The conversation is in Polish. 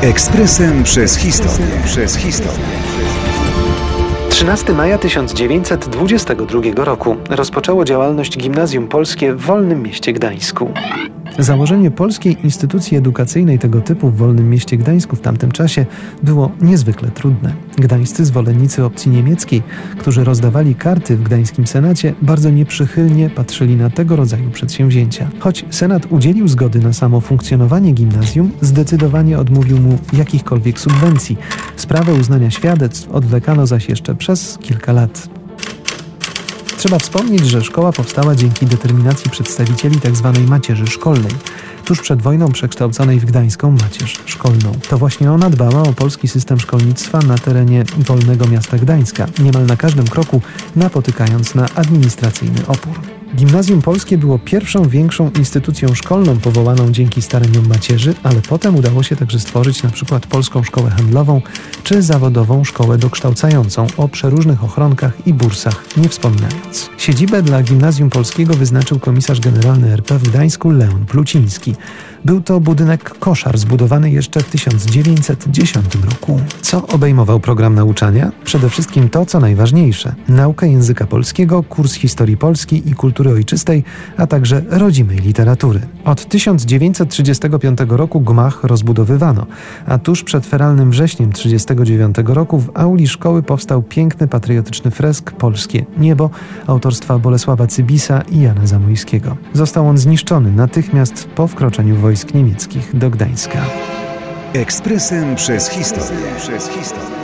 Ekspresem przez historię. 13 maja 1922 roku rozpoczęło działalność Gimnazjum Polskie w Wolnym Mieście Gdańsku. Założenie polskiej instytucji edukacyjnej tego typu w Wolnym Mieście Gdańsku w tamtym czasie było niezwykle trudne. Gdańscy zwolennicy opcji niemieckiej, którzy rozdawali karty w gdańskim senacie, bardzo nieprzychylnie patrzyli na tego rodzaju przedsięwzięcia. Choć senat udzielił zgody na samo funkcjonowanie gimnazjum, zdecydowanie odmówił mu jakichkolwiek subwencji. Sprawę uznania świadectw odwlekano zaś jeszcze przez kilka lat. Trzeba wspomnieć, że szkoła powstała dzięki determinacji przedstawicieli tzw. macierzy szkolnej, tuż przed wojną przekształconej w Gdańską Macierz Szkolną. To właśnie ona dbała o polski system szkolnictwa na terenie Wolnego Miasta Gdańska, niemal na każdym kroku napotykając na administracyjny opór. Gimnazjum Polskie było pierwszą większą instytucją szkolną powołaną dzięki staraniom macierzy, ale potem udało się także stworzyć np. Polską Szkołę Handlową czy Zawodową Szkołę Dokształcającą o przeróżnych ochronkach i bursach nie wspominając. Siedzibę dla Gimnazjum Polskiego wyznaczył komisarz generalny RP w Gdańsku Leon Pluciński. Był to budynek koszar zbudowany jeszcze w 1910 roku. Co obejmował program nauczania? Przede wszystkim to, co najważniejsze. Naukę języka polskiego, kurs historii Polski i kultury ojczystej, a także rodzimej literatury. Od 1935 roku gmach rozbudowywano, a tuż przed feralnym wrześniem 1939 roku w auli szkoły powstał piękny patriotyczny fresk Polskie Niebo autorstwa Bolesława Cybisa i Jana Zamojskiego. Został on zniszczony natychmiast po wkroczeniu wojsk niemieckich do Gdańska. Ekspresem przez historię.